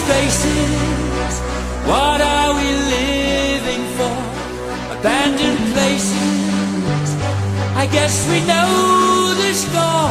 spaces. What are we living for? Abandoned places. I guess we know the score.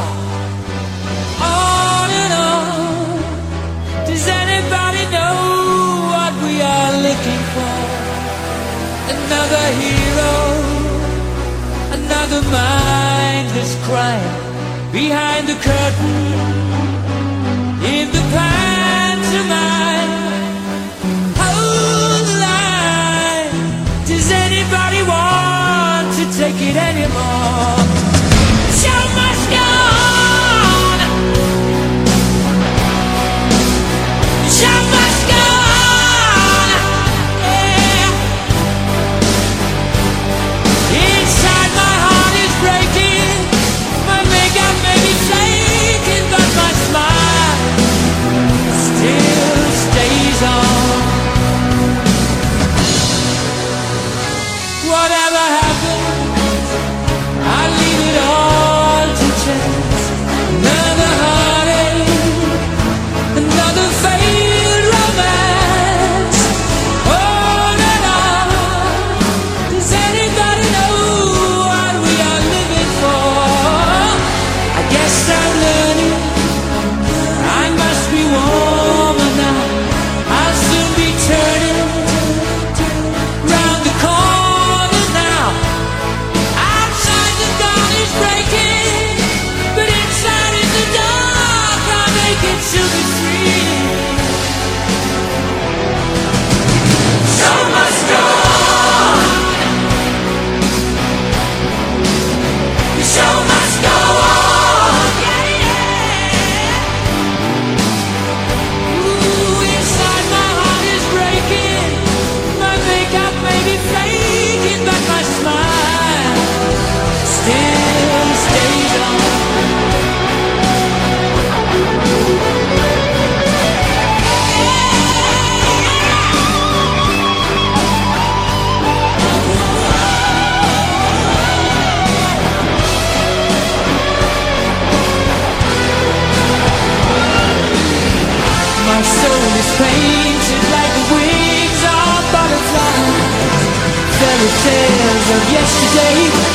On and on. Does anybody know what we are looking for? Another hero, another mindless crime. Behind the curtain, in the pantomime. Hold the line. Does anybody want to take it anymore? The show must go on. The show must go on. Yeah. Inside my heart is breaking. My makeup may be flaking, but my smile still stays on. Whatever happens, I leave it all to chance. Another heartache, another failed romance. On and on. Does anybody know what we are living for? I guess I'm learning. I must be warmer now. I'll soon be turning round the corner now. Outside the dawn is breaking, but inside in the dark I'll make it to be free. Show must go on. The show must go on. Yeah, yeah. Ooh, inside my heart is breaking. My makeup may be flaking, but my smile still stays on. My soul is painted like the wings of butterflies. Fairy tales of yesterday